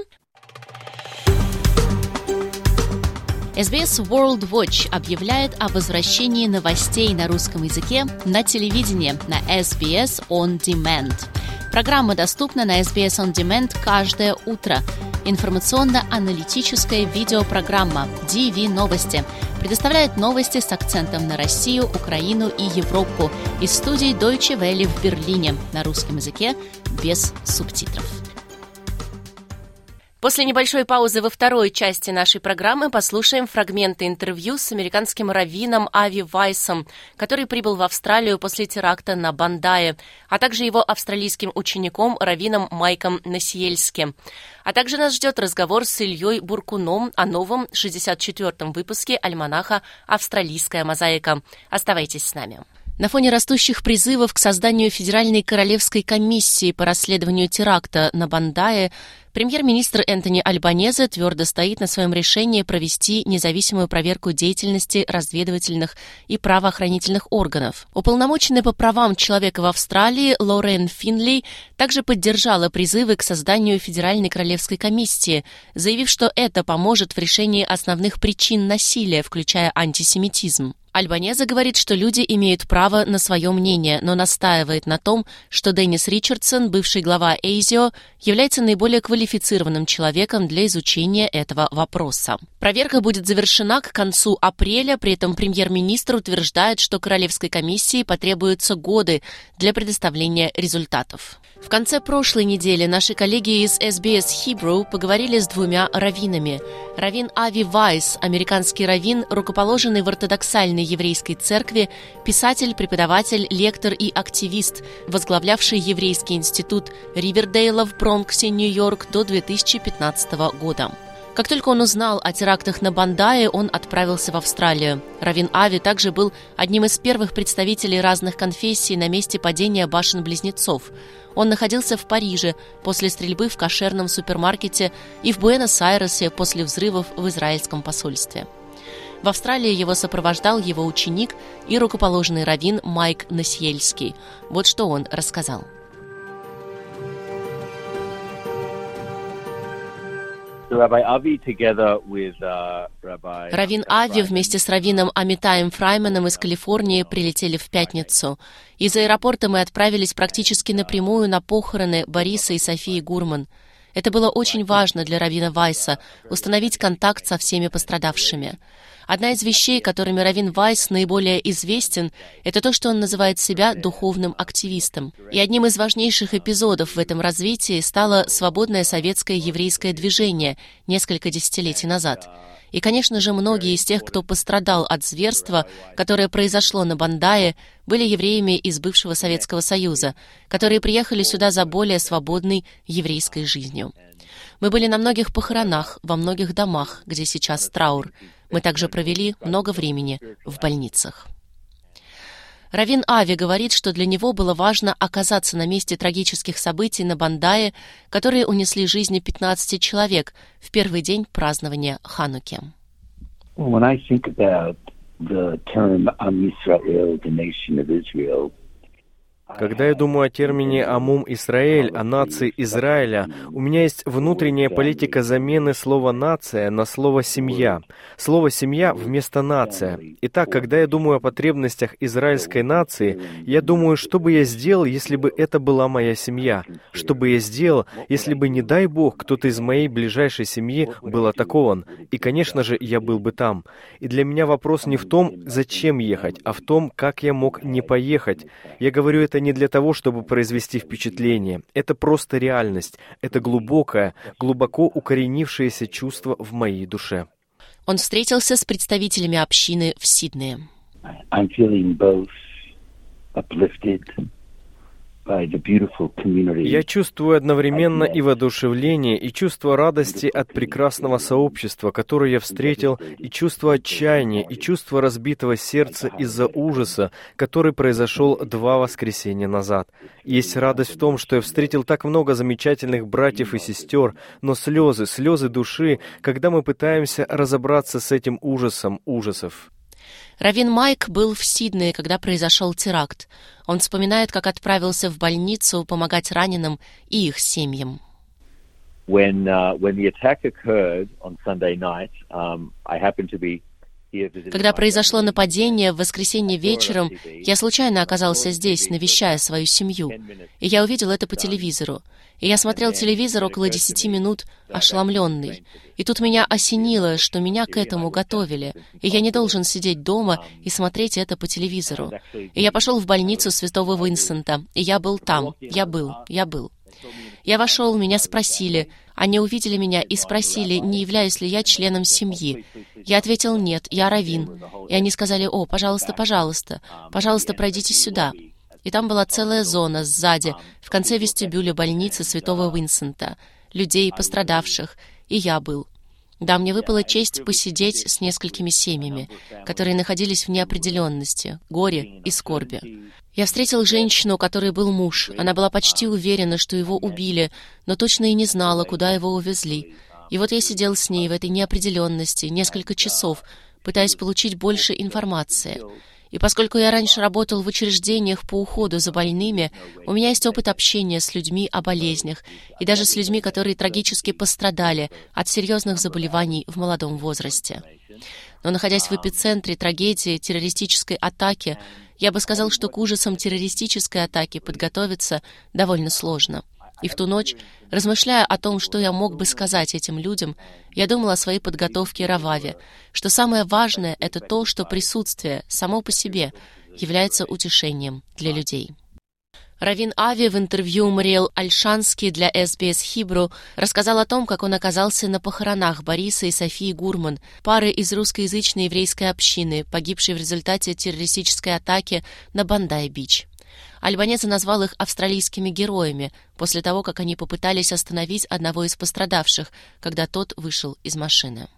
[SPEAKER 3] SBS World Watch объявляет о возвращении новостей на русском языке на телевидении на SBS On Demand. Программа доступна на SBS On Demand каждое утро. Информационно-аналитическая видеопрограмма DV Новости предоставляет новости с акцентом на Россию, Украину и Европу из студии Deutsche Welle в Берлине на русском языке без субтитров. После небольшой паузы во второй части нашей программы послушаем фрагменты интервью с американским раввином Ави Вайсом, который прибыл в Австралию после теракта на Бандае, а также его австралийским учеником раввином Майком Насиельски. А также нас ждет разговор с Ильей Буркуном о новом 64-м выпуске альманаха «Австралийская мозаика». Оставайтесь с нами. На фоне растущих призывов к созданию Федеральной королевской комиссии по расследованию теракта на Бандае премьер-министр Энтони Альбанезе твердо стоит на своем решении провести независимую проверку деятельности разведывательных и правоохранительных органов. Уполномоченная по правам человека в Австралии Лорен Финли также поддержала призывы к созданию Федеральной королевской комиссии, заявив, что это поможет в решении основных причин насилия, включая антисемитизм. Альбанезе говорит, что люди имеют право на свое мнение, но настаивает на том, что Деннис Ричардсон, бывший глава ASIO, является наиболее квалифицированным человеком для изучения этого вопроса. Проверка будет завершена к концу апреля, при этом премьер-министр утверждает, что Королевской комиссии потребуются годы для предоставления результатов. В конце прошлой недели наши коллеги из SBS Hebrew поговорили с 2 раввинами. Раввин Ави Вайс, американский раввин, рукоположенный в ортодоксальной еврейской церкви, писатель, преподаватель, лектор и активист, возглавлявший еврейский институт Ривердейла в Бронксе, Нью-Йорк до 2015 года. Как только он узнал о терактах на Бандае, он отправился в Австралию. Раввин Ави также был одним из первых представителей разных конфессий на месте падения башен-близнецов. Он находился в Париже после стрельбы в кошерном супермаркете и в Буэнос-Айресе после взрывов в израильском посольстве. В Австралии его сопровождал его ученик и рукоположенный раввин Майк Насиельски. Вот что он рассказал. Раввин Ави вместе с раввином Амитаем Фрайменом из Калифорнии прилетели в пятницу. Из аэропорта мы отправились практически напрямую на похороны Бориса и Софии Гурман. Это было очень важно для раввина Вайса – установить контакт со всеми пострадавшими. Одна из вещей, которыми раввин Вайс наиболее известен, это то, что он называет себя духовным активистом. И одним из важнейших эпизодов в этом развитии стало свободное советское еврейское движение несколько десятилетий назад. И, конечно же, многие из тех, кто пострадал от зверства, которое произошло на Бандае, были евреями из бывшего Советского Союза, которые приехали сюда за более свободной еврейской жизнью. Мы были на многих похоронах, во многих домах, где сейчас траур. Мы также провели много времени в больницах. Раввин Ави говорит, что для него было важно оказаться на месте трагических событий на Бандае, которые унесли жизни 15 человек в первый день празднования Хануки.
[SPEAKER 8] When I think about the term Am Yisrael, the nation of Israel,
[SPEAKER 4] когда я думаю о термине «Амум Исраэль», о нации Израиля, у меня есть внутренняя политика замены слова «нация» на слово «семья». Слово «семья» вместо «нация». Итак, когда я думаю о потребностях израильской нации, я думаю, что бы я сделал, если бы это была моя семья? Что бы я сделал, если бы, не дай Бог, кто-то из моей ближайшей семьи был атакован? И, конечно же, я был бы там. И для меня вопрос не в том, зачем ехать, а в том, как я мог не поехать. Я говорю это не для того, чтобы произвести впечатление. Это просто реальность. Это глубокое, глубоко укоренившееся чувство в моей душе.
[SPEAKER 3] Он встретился с представителями общины в Сиднее.
[SPEAKER 8] I'm feeling both uplifted by the beautiful community.
[SPEAKER 4] Я чувствую одновременно и воодушевление, и чувство радости от прекрасного сообщества, которое я встретил, и чувство отчаяния, и чувство разбитого сердца из-за ужаса, который произошел 2 воскресенья назад. Есть радость в том, что я встретил так много замечательных братьев и сестер, но слезы души, когда мы пытаемся разобраться с этим ужасом ужасов.
[SPEAKER 3] Раввин Майк был в Сиднее, когда произошел теракт. Он вспоминает, как отправился в больницу помогать раненым и их семьям.
[SPEAKER 8] When the attack occurred on Sunday night, I happened to be.
[SPEAKER 3] Когда произошло нападение в воскресенье вечером, я случайно оказался здесь, навещая свою семью. И я увидел это по телевизору. И я смотрел телевизор около 10 минут, ошеломленный. И тут меня осенило, что меня к этому готовили. И я не должен сидеть дома и смотреть это по телевизору. И я пошел в больницу Святого Винсента. И я был там. Я был. Я вошел, меня спросили. Они увидели меня и спросили, не являюсь ли я членом семьи. Я ответил, нет, я раввин. И они сказали, о, пожалуйста, пройдите сюда. И там была целая зона сзади, в конце вестибюля больницы Святого Винсента, людей, пострадавших, и я был. Да, мне выпала честь посидеть с несколькими семьями, которые находились в неопределенности, горе и скорби. Я встретил женщину, у которой был муж. Она была почти уверена, что его убили, но точно и не знала, куда его увезли. И вот я сидел с ней в этой неопределенности несколько часов, пытаясь получить больше информации. И поскольку я раньше работал в учреждениях по уходу за больными, у меня есть опыт общения с людьми о болезнях, и даже с людьми, которые трагически пострадали от серьезных заболеваний в молодом возрасте. Но находясь в эпицентре трагедии, террористической атаки, я бы сказал, что к ужасам террористической атаки подготовиться довольно сложно. И в ту ночь, размышляя о том, что я мог бы сказать этим людям, я думал о своей подготовке Рававе, что самое важное — это то, что присутствие само по себе является утешением для людей. Раввин Ави в интервью Мариэл Альшански для SBS Hebrew рассказал о том, как он оказался на похоронах Бориса и Софии Гурман, пары из русскоязычной еврейской общины, погибшей в результате террористической атаки на Бандай-Бич. Альбанезе назвал их австралийскими героями после того, как они попытались остановить одного из пострадавших, когда тот вышел из машины.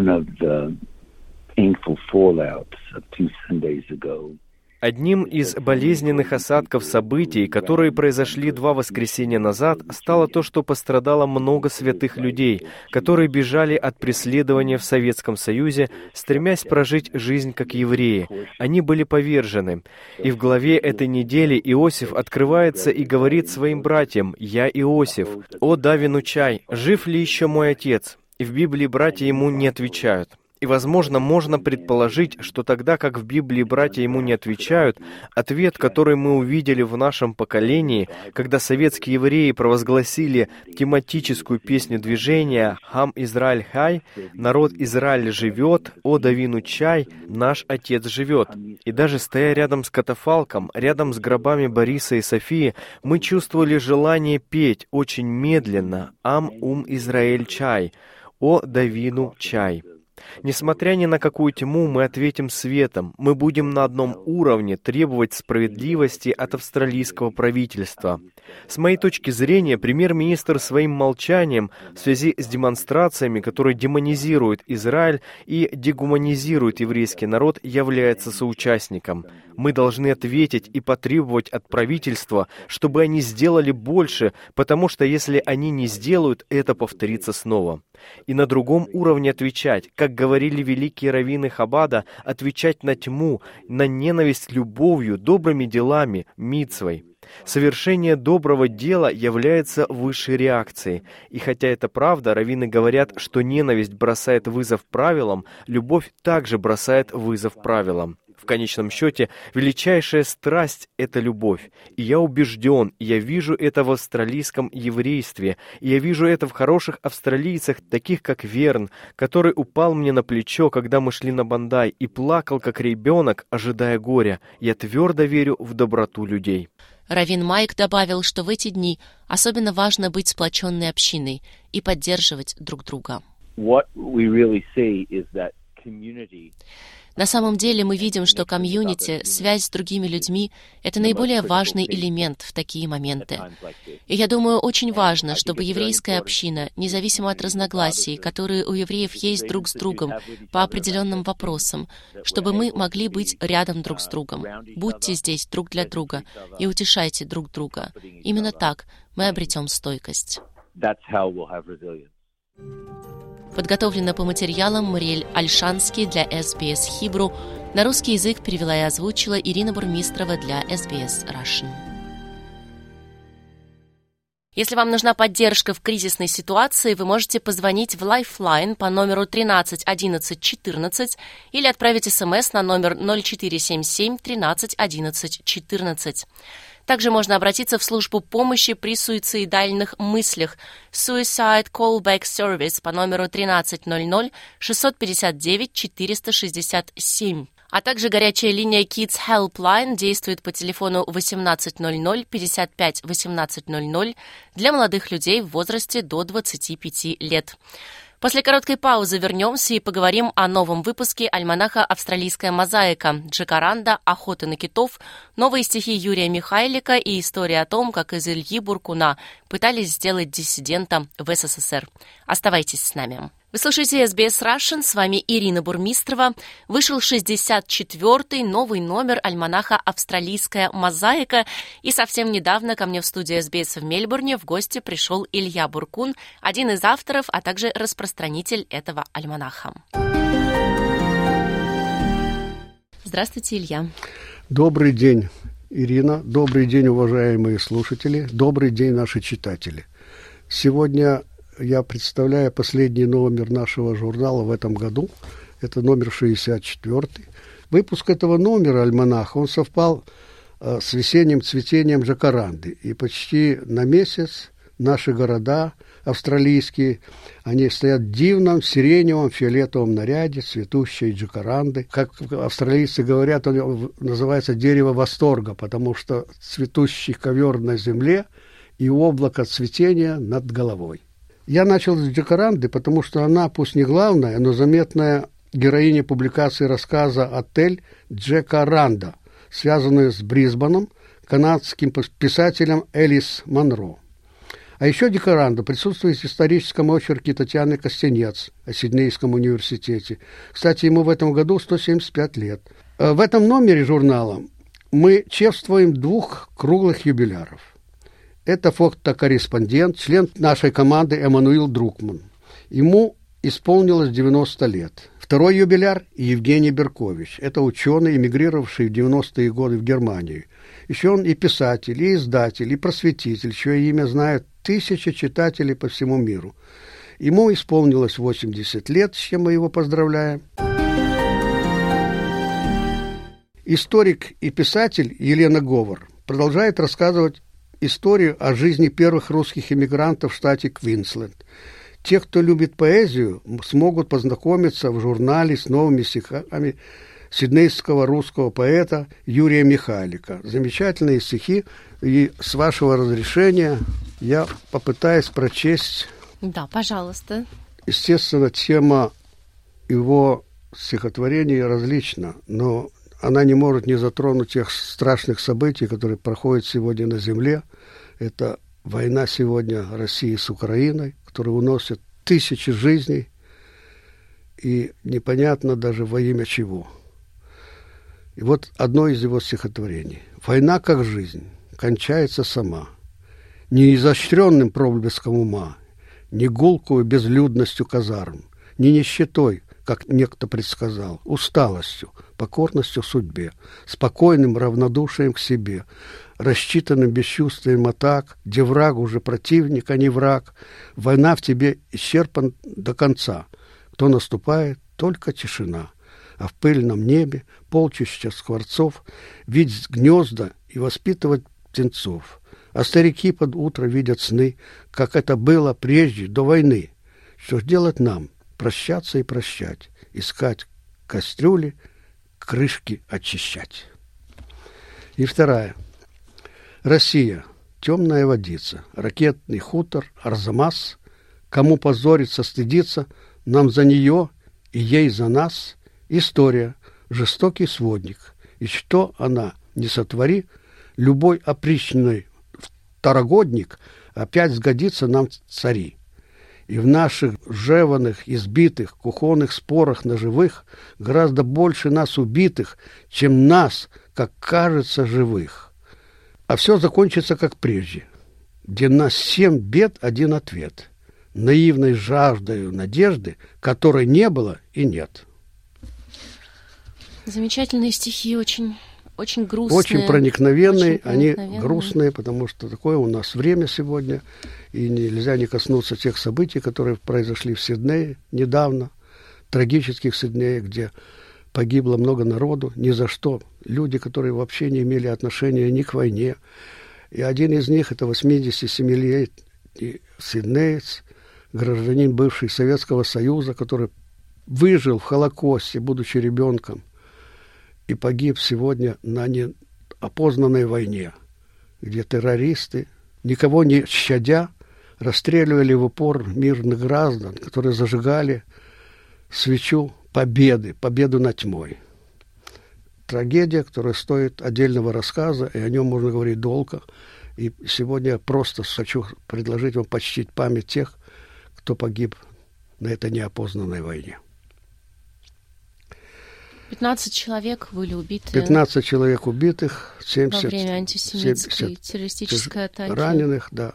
[SPEAKER 4] Одним из болезненных осадков событий, которые произошли 2 воскресенья назад, стало то, что пострадало много святых людей, которые бежали от преследования в Советском Союзе, стремясь прожить жизнь как евреи. Они были повержены. И в главе этой недели Иосиф открывается и говорит своим братьям: «Я Иосиф, о да, венучай, жив ли еще мой отец?» И в Библии братья ему не отвечают. И, возможно, можно предположить, что тогда, как в Библии братья ему не отвечают, ответ, который мы увидели в нашем поколении, когда советские евреи провозгласили тематическую песню движения «Хам Израиль Хай», «Народ Израиль живет», «О Давину Чай», «Наш Отец живет». И даже стоя рядом с катафалком, рядом с гробами Бориса и Софии, мы чувствовали желание петь очень медленно «Ам Израиль Чай», «О Давину Чай». Несмотря ни на какую тьму, мы ответим светом. Мы будем на одном уровне требовать справедливости от австралийского правительства. С моей точки зрения, премьер-министр своим молчанием в связи с демонстрациями, которые демонизируют Израиль и дегуманизируют еврейский народ, является соучастником. Мы должны ответить и потребовать от правительства, чтобы они сделали больше, потому что если они не сделают, это повторится снова. И на другом уровне отвечать, как говорили великие раввины Хаббада, отвечать на тьму, на ненависть любовью, добрыми делами, мицвой. Совершение доброго дела является высшей реакцией. И хотя это правда, раввины говорят, что ненависть бросает вызов правилам, любовь также бросает вызов правилам. В конечном счете, величайшая страсть — это любовь. И я убежден, и я вижу это в австралийском еврействе, и я вижу это в хороших австралийцах, таких как Верн, который упал мне на плечо, когда мы шли на Бандай, и плакал, как ребенок, ожидая горя. Я твердо верю в доброту людей.
[SPEAKER 3] Раввин Майк добавил, что в эти дни особенно важно быть сплоченной общиной и поддерживать друг друга. На самом деле мы видим, что комьюнити, связь с другими людьми — это наиболее важный элемент в такие моменты. И я думаю, очень важно, чтобы еврейская община, независимо от разногласий, которые у евреев есть друг с другом по определенным вопросам, чтобы мы могли быть рядом друг с другом. Будьте здесь друг для друга и утешайте друг друга. Именно так мы обретем стойкость. Подготовлена по материалам Мариэль Альшанский для SBS Hebrew. На русский язык перевела и озвучила Ирина Бурмистрова для SBS Russian. Если вам нужна поддержка в кризисной ситуации, вы можете позвонить в Lifeline по номеру 13 11 14 или отправить СМС на номер 0477 13 11 14. Также можно обратиться в службу помощи при суицидальных мыслях Suicide Callback Service по номеру 1300 659 467. А также горячая линия Kids Helpline действует по телефону 1800 55 1800 для молодых людей в возрасте до 25 лет. После короткой паузы вернемся и поговорим о новом выпуске альманаха «Австралийская мозаика», «Джакаранда», «Охота на китов», новые стихи Юрия Михайлика и история о том, как из Ильи Буркуна пытались сделать диссидента в СССР. Оставайтесь с нами. Вы слушаете SBS Russian, с вами Ирина Бурмистрова. Вышел 64-й новый номер альманаха «Австралийская мозаика», и совсем недавно ко мне в студию SBS в Мельбурне в гости пришел Илья Буркун, один из авторов, а также распространитель этого альманаха. Здравствуйте, Илья.
[SPEAKER 9] Добрый день, Ирина. Добрый день, уважаемые слушатели. Добрый день, наши читатели. Сегодня я представляю последний номер нашего журнала в этом году. Это номер 64. Выпуск этого номера альманаха, он совпал с весенним цветением джакаранды. И почти на месяц наши города австралийские, они стоят в дивном сиреневом фиолетовом наряде цветущей джакаранды. Как австралийцы говорят, он называется дерево восторга, потому что цветущий ковер на земле и облако цветения над головой. Я начал с джакаранды, потому что она, пусть не главная, но заметная героиня публикации рассказа «Отель Джакаранда», связанную с Брисбеном, канадским писателем Элис Монро. А еще джакаранда присутствует в историческом очерке Татьяны Костенец о Сиднейском университете. Кстати, ему в этом году 175 лет. В этом номере журнала мы чествуем 2 круглых юбиляров. Это фотокорреспондент, член нашей команды Эммануил Друкман. Ему исполнилось 90 лет. Второй юбиляр – Евгений Беркович. Это ученый, эмигрировавший в 90-е годы в Германию. Еще он и писатель, и издатель, и просветитель, чье имя знают тысячи читателей по всему миру. Ему исполнилось 80 лет, с чем мы его поздравляем. Историк и писатель Елена Говор продолжает рассказывать историю о жизни первых русских эмигрантов в штате Квинсленд. Те, кто любит поэзию, смогут познакомиться в журнале с новыми стихами сиднейского русского поэта Юрия Михайлика. Замечательные стихи, и с вашего разрешения я попытаюсь прочесть.
[SPEAKER 3] Да, пожалуйста.
[SPEAKER 9] Естественно, тема его стихотворений различна, но она не может не затронуть тех страшных событий, которые проходят сегодня на земле. Это война сегодня России с Украиной, которая уносит тысячи жизней, и непонятно даже во имя чего. И вот одно из его стихотворений. «Война, как жизнь, кончается сама, не изощренным проблеском ума, не гулкую безлюдностью казарм, не нищетой, как некто предсказал, усталостью, покорностью судьбе, спокойным равнодушием к себе, рассчитанным бесчувствием атак, где враг уже противник, а не враг. Война в тебе исчерпан до конца. Кто наступает, только тишина. А в пыльном небе полчища скворцов видеть гнезда и воспитывать птенцов. А старики под утро видят сны, как это было прежде, до войны. Что ж делать нам? Прощаться и прощать, искать кастрюли, крышки очищать». И вторая. «Россия, темная водица, ракетный хутор, Арзамас. Кому позориться, стыдиться, нам за нее и ей за нас. История, жестокий сводник, и что она не сотвори, любой опричный второгодник опять сгодится нам цари. И в наших жеванных, избитых, кухонных спорах ножевых гораздо больше нас убитых, чем нас, как кажется, живых. А все закончится, как прежде, где на 7 бед один ответ, наивной жаждою надежды, которой не было и нет».
[SPEAKER 3] Замечательные стихи, очень грустные.
[SPEAKER 9] Очень проникновенные, они грустные, потому что такое у нас время сегодня, и нельзя не коснуться тех событий, которые произошли в Сиднее недавно, трагических Сиднее, где погибло много народу, ни за что. Люди, которые вообще не имели отношения ни к войне. И один из них, это 87-летний сиднеец, гражданин бывший Советского Союза, который выжил в Холокосте, будучи ребенком, и погиб сегодня на неопознанной войне, где террористы, никого не щадя, расстреливали в упор мирных граждан, которые зажигали свечу победу над тьмой. Трагедия, которая стоит отдельного рассказа, и о нем можно говорить долго. И сегодня я просто хочу предложить вам почтить память тех, кто погиб на этой неопознанной войне.
[SPEAKER 3] 15 человек были убиты.
[SPEAKER 9] 15 человек убитых, 70
[SPEAKER 3] во время антисемитской террористической атаки.
[SPEAKER 9] Раненых, да.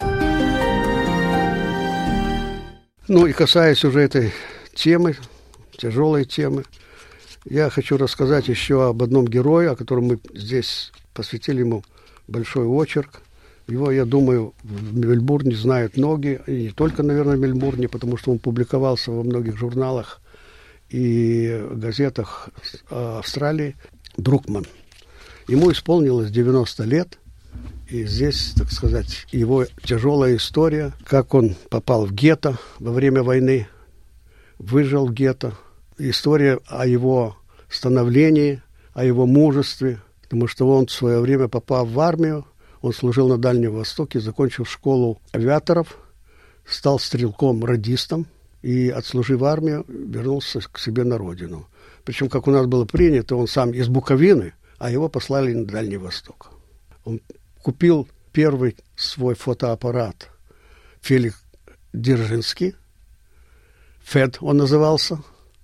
[SPEAKER 9] Ну и касаясь уже этой темы, тяжелой темы, я хочу рассказать еще об одном герое, о котором мы здесь посвятили ему большой очерк. Его, я думаю, в Мельбурне знают многие, и не только, наверное, в Мельбурне, потому что он публиковался во многих журналах и газетах Австралии. Друкман. Ему исполнилось 90 лет, и здесь, так сказать, его тяжелая история, как он попал в гетто во время войны, выжил в гетто. История о его становлении, о его мужестве, потому что он в свое время, попав в армию, он служил на Дальнем Востоке, закончил школу авиаторов, стал стрелком-радистом и, отслужив армию, вернулся к себе на родину. Причем, как у нас было принято, он сам из Буковины, а его послали на Дальний Восток. Он купил первый свой фотоаппарат Феликс Дзержинский, ФЭД он назывался.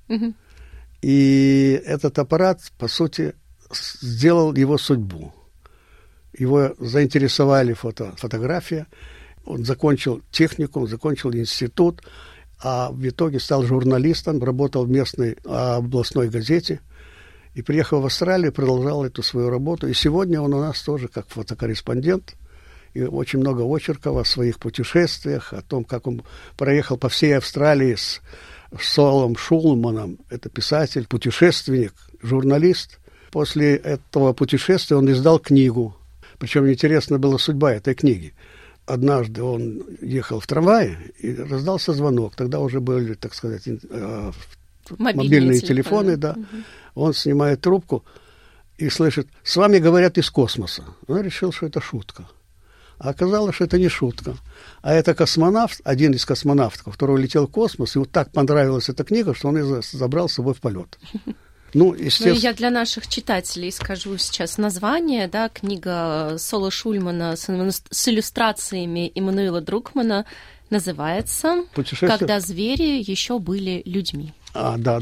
[SPEAKER 9] И этот аппарат, по сути, сделал его судьбу. Его заинтересовали фотография. Он закончил техникум, закончил институт, а в итоге стал журналистом, работал в местной областной газете. И, приехав в Австралию, продолжал эту свою работу. И сегодня он у нас тоже как фотокорреспондент. и очень много очерков о своих путешествиях, о том, как он проехал по всей Австралии с Солом Шулманом. Это писатель, путешественник, журналист. После этого путешествия он издал книгу. Причем интересна была судьба этой книги. Однажды он ехал в трамвае, и раздался звонок. Тогда уже были, так сказать, мобильные телефоны, да. Он снимает трубку и слышит: «С вами говорят из космоса». Он решил, что это шутка. А оказалось, что это не шутка. А это космонавт, один из космонавтов, который летел в космос, и вот так понравилась эта книга, что он ее забрал с собой в полет. Ну, естественно...
[SPEAKER 3] я для наших читателей скажу сейчас название, да, книга Сола Шульмана с иллюстрациями Иммануила Друкмана называется «Когда звери еще были людьми».
[SPEAKER 9] Да.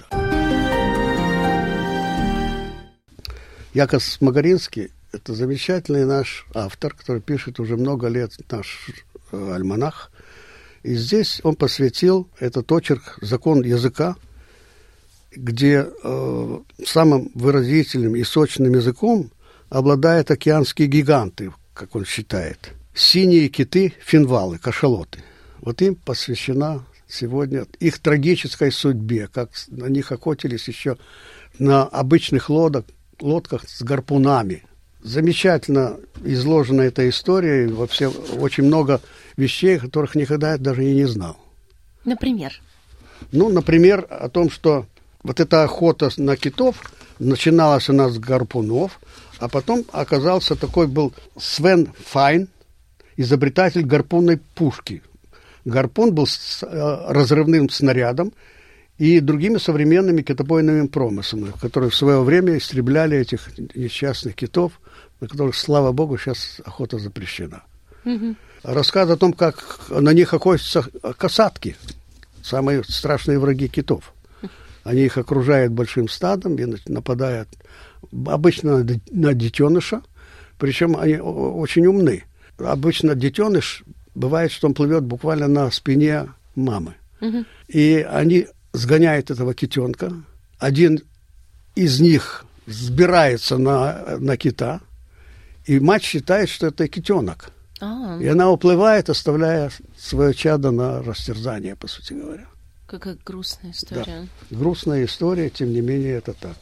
[SPEAKER 9] Яков Магаринский – это замечательный наш автор, который пишет уже много лет наш альманах. И здесь он посвятил этот очерк «Закон языка», где самым выразительным и сочным языком обладают океанские гиганты, как он считает. Синие киты, финвалы, кашалоты. Вот им посвящена сегодня их трагической судьбе, как на них охотились еще на обычных лодках с гарпунами. Замечательно изложена эта история, вообще очень много вещей, которых никогда я даже и не знал.
[SPEAKER 3] Например?
[SPEAKER 9] Ну, например, о том, что вот эта охота на китов начиналась у нас с гарпунов, а потом оказался такой был Свен Файн, изобретатель гарпунной пушки. Гарпун был с разрывным снарядом и другими современными китобойными промыслами, которые в свое время истребляли этих несчастных китов, на которых, слава богу, сейчас охота запрещена. Рассказ о том, как на них охотятся касатки, самые страшные враги китов. Они их окружают большим стадом и нападают обычно на детеныша, причем они очень умны. Обычно детеныш, бывает, что он плывет буквально на спине мамы. И они сгоняют этого китенка. Один из них взбирается на кита, и мать считает, что это китенок. И она уплывает, оставляя свое чадо на растерзание, по сути говоря.
[SPEAKER 3] Какая грустная история.
[SPEAKER 9] Да. Грустная история, тем не менее, это так.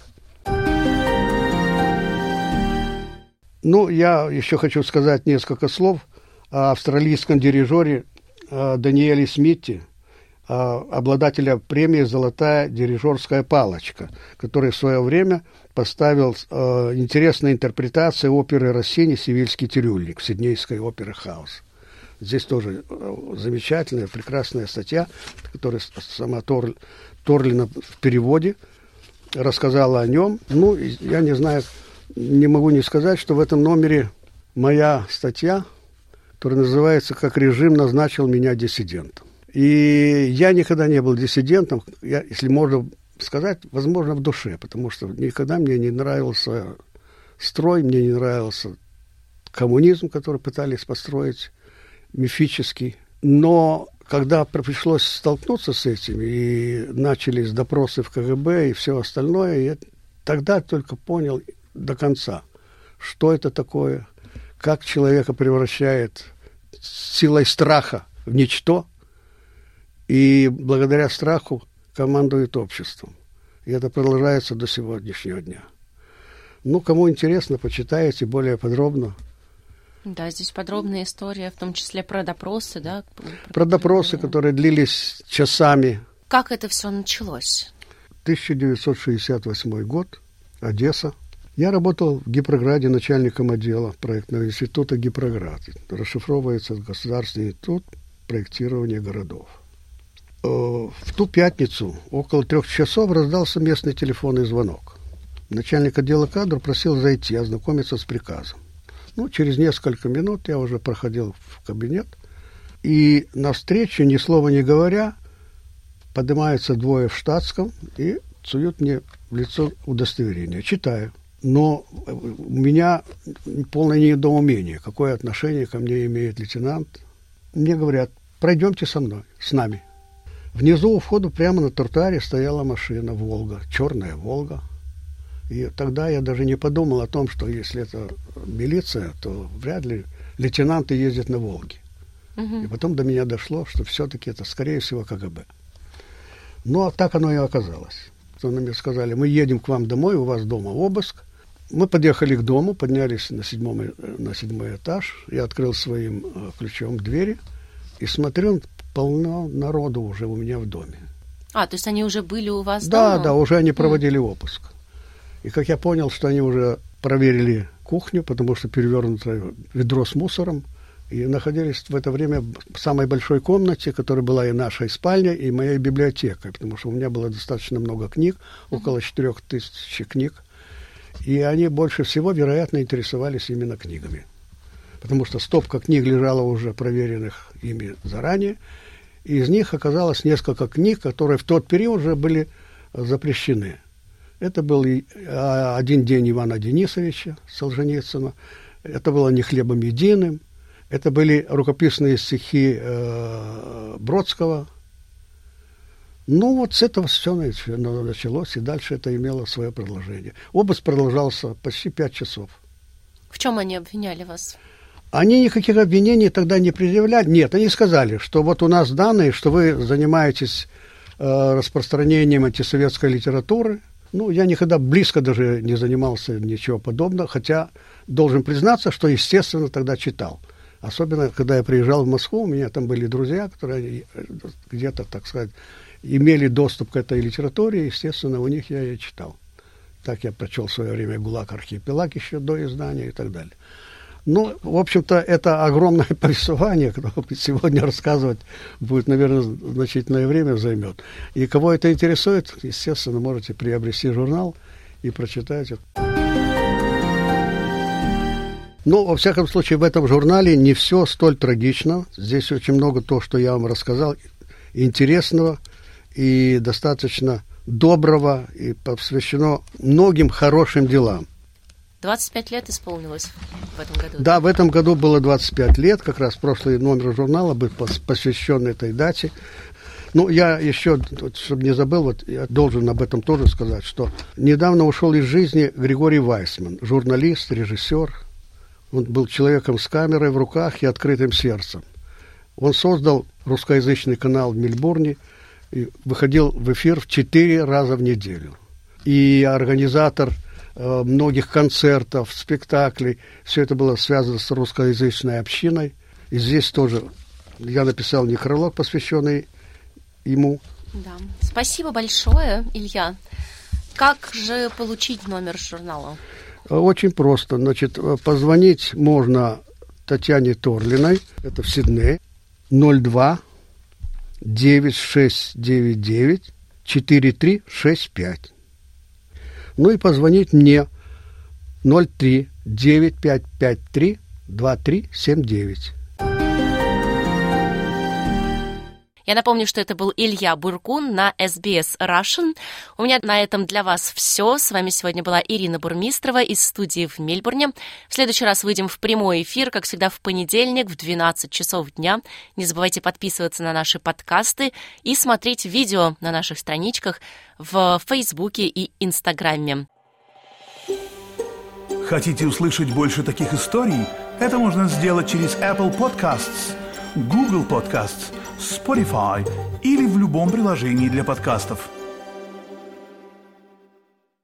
[SPEAKER 9] Ну, я еще хочу сказать несколько слов о австралийском дирижере Даниэле Смитте, обладателя премии «Золотая дирижерская палочка», который в свое время поставил интересные интерпретации оперы Россини «Севильский цирюльник» в Сиднейской опере «Хаус». Здесь тоже замечательная, прекрасная статья, которая сама Торлина в переводе рассказала о нем. Ну, я не знаю, не могу не сказать, что в этом номере моя статья, которая называется «Как режим назначил меня диссидентом». И я никогда не был диссидентом, если можно сказать, возможно, в душе, потому что никогда мне не нравился строй, мне не нравился коммунизм, который пытались построить, мифический. Но когда пришлось столкнуться с этим, и начались допросы в КГБ и все остальное, я тогда только понял до конца, что это такое, как человека превращает силой страха в ничто, и благодаря страху командует обществом. И это продолжается до сегодняшнего дня. Ну, кому интересно, почитайте более подробно.
[SPEAKER 3] Да, здесь подробная история, в том числе про допросы, да?
[SPEAKER 9] Про допросы, которые длились часами.
[SPEAKER 3] Как это все началось?
[SPEAKER 9] 1968 год, Одесса. Я работал в Гипрограде начальником отдела проектного института «Гипроград». Расшифровывается Государственный институт проектирования городов. В ту пятницу около 3 часов раздался местный телефонный звонок. Начальник отдела кадров просил зайти, ознакомиться с приказом. Ну, через несколько минут я уже проходил в кабинет, и навстречу, ни слова не говоря, поднимаются 2 в штатском и суют мне в лицо удостоверение. Читаю. Но у меня полное недоумение, какое отношение ко мне имеет лейтенант. Мне говорят: пройдемте со мной, с нами. Внизу у входа прямо на тротуаре стояла машина «Волга», черная «Волга». И тогда я даже не подумал о том, что если это милиция, то вряд ли лейтенанты ездят на Волге. И потом до меня дошло, что все-таки это, скорее всего, КГБ. Ну, а так оно и оказалось. Что мне сказали, мы едем к вам домой, у вас дома обыск. Мы подъехали к дому, поднялись на седьмой этаж. Я открыл своим ключом двери и смотрю, полно народу уже у меня в доме.
[SPEAKER 3] То есть они уже были у вас дома?
[SPEAKER 9] Да, уже они проводили обыск. И как я понял, что они уже проверили кухню, потому что перевернуто ведро с мусором, и находились в это время в самой большой комнате, которая была и нашей спальней, и моей библиотекой, потому что у меня было достаточно много книг, около 4000 книг, и они больше всего, вероятно, интересовались именно книгами. Потому что стопка книг лежала уже проверенных ими заранее, и из них оказалось несколько книг, которые в тот период уже были запрещены. Это был «Один день» Ивана Денисовича Солженицына, это было «Не хлебом единым», это были рукописные стихи Бродского. Ну, вот с этого все началось, и дальше это имело свое продолжение. Обыск продолжался почти 5 часов.
[SPEAKER 3] В чем они обвиняли вас?
[SPEAKER 9] Они никаких обвинений тогда не предъявляли. Нет, они сказали, что вот у нас данные, что вы занимаетесь распространением антисоветской литературы. Ну, я никогда близко даже не занимался ничего подобного, хотя должен признаться, что, естественно, тогда читал. Особенно, когда я приезжал в Москву, у меня там были друзья, которые где-то, так сказать, имели доступ к этой литературе, естественно, у них я и читал. Так я прочел в свое время «ГУЛАГ архипелаг» еще до издания и так далее. Ну, в общем-то, это огромное повествование, которое сегодня рассказывать будет, наверное, значительное время займет. И кого это интересует, естественно, можете приобрести журнал и прочитать это. Но, во всяком случае, в этом журнале не все столь трагично. Здесь очень много того, что я вам рассказал, интересного и достаточно доброго, и посвящено многим хорошим делам.
[SPEAKER 3] 25 лет исполнилось в этом году?
[SPEAKER 9] Да, в этом году было 25 лет, как раз прошлый номер журнала был посвящен этой дате. Ну, я еще, чтобы не забыл, вот я должен об этом тоже сказать, что недавно ушел из жизни Григорий Вайсман, журналист, режиссер. Он был человеком с камерой в руках и открытым сердцем. Он создал русскоязычный канал в Мельбурне и выходил в эфир в 4 раза в неделю. И организатор многих концертов, спектаклей. Все это было связано с русскоязычной общиной. И здесь тоже я написал некролог, посвященный ему.
[SPEAKER 3] Да. Спасибо большое, Илья. Как же получить номер журнала?
[SPEAKER 9] Очень просто. Значит, позвонить можно Татьяне Торлиной, это в Сиднее, 02-9699-4365. Ну и позвонить мне 03-9553-2379.
[SPEAKER 3] Я напомню, что это был Илья Буркун на SBS Russian. У меня на этом для вас все. С вами сегодня была Ирина Бурмистрова из студии в Мельбурне. В следующий раз выйдем в прямой эфир, как всегда, в понедельник в 12 часов дня. Не забывайте подписываться на наши подкасты и смотреть видео на наших страничках в Фейсбуке и Инстаграме.
[SPEAKER 1] Хотите услышать больше таких историй? Это можно сделать через Apple Podcasts, Google Podcasts, Spotify или в любом приложении для подкастов.